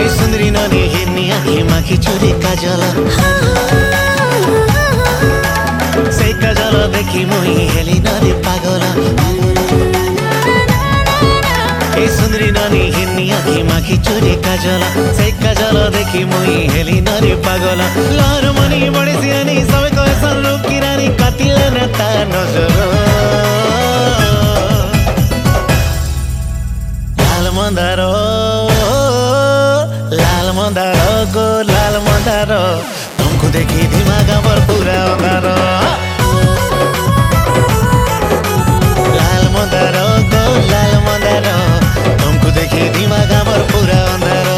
सुंदरी नानी हिन्नी आँखी माखी चुरी काजल से काजल देखी मुई हेली नारी पागल सुंदरी नानी हिन्नी आँखी माखी चुरी काजल से काजल देखी मुई हेली नारी पागल लहर मनी बड़ी सियानी सब कैसन रूप की रानी कातिल नेता नजर लाल मंदारो गो लाल मंदारो तुमको देखी दिमाग पर पूरा अंधारो लाल मंदारो गो लाल मंदारो तुमको देखी दिमाग पर पूरा अंधारो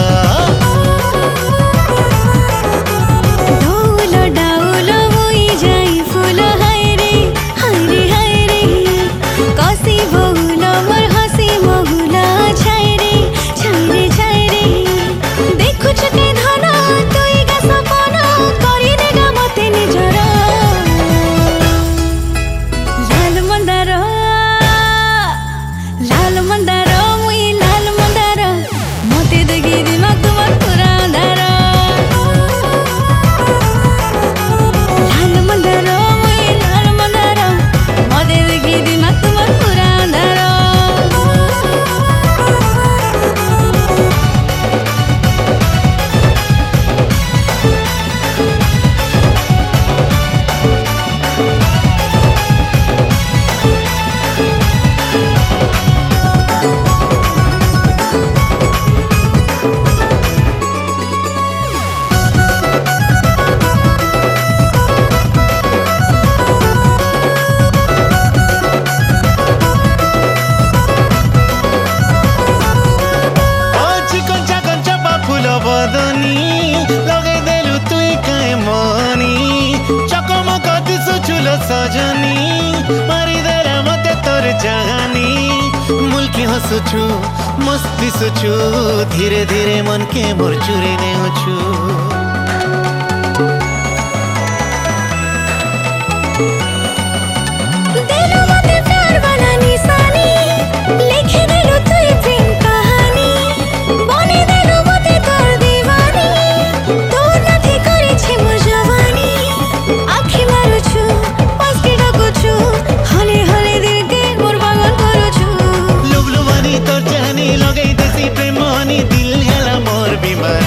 सजनी मारी देला मते तोर जहानी मुल्की हसुछु मस्ती सुछु धीरे धीरे मन के मोर चुरे ने छु देलो मते प्यार वाला निशानी लिखे देलो तुई प्रेम कहानी बने देलो मते तोर दीवानी तोर नथी करे छे मोर जवानी आँखी मारू छु हले हले दिल के मोर पागल करू छु लुबलुबानी तोर चाहनी लगे देसी प्रेम मोहनी दिल हेला मोर बीमार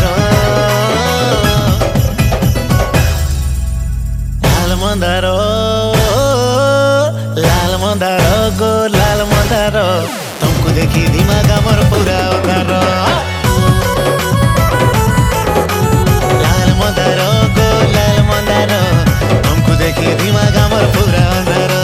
लाल मंदारो गो लाल मंदारो तुमको देखी दिमाग मोर पूरा अंधारो लाल मंदारो गो लाल मंदारो तुमको देखी दिमाग मोर पूरा अंधारो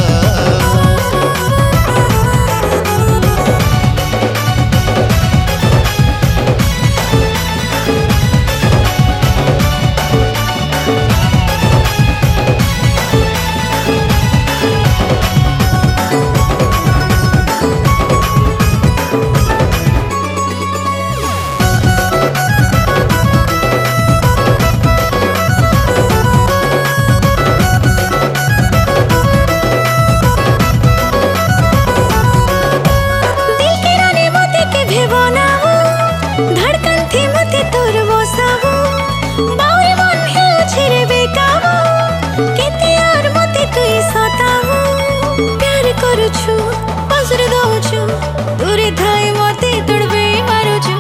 छु पसर दो छु दूरे थाई मते तड़बे मारू छु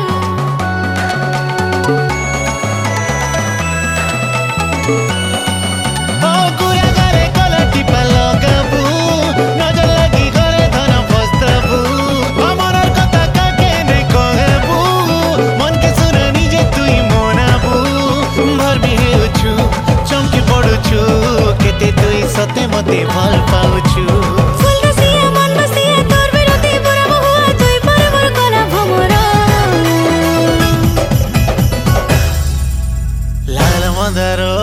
ओ कुरा करे कलटी पालो गाबू नजर लगी करे धन फस्तबू हमर कथा काके नै कहबू मन के सुन निजे तुई मनाबू भर बिहेउ छु चमकी पडु छु केते तुई सते मते भल पाउ छु मंदारो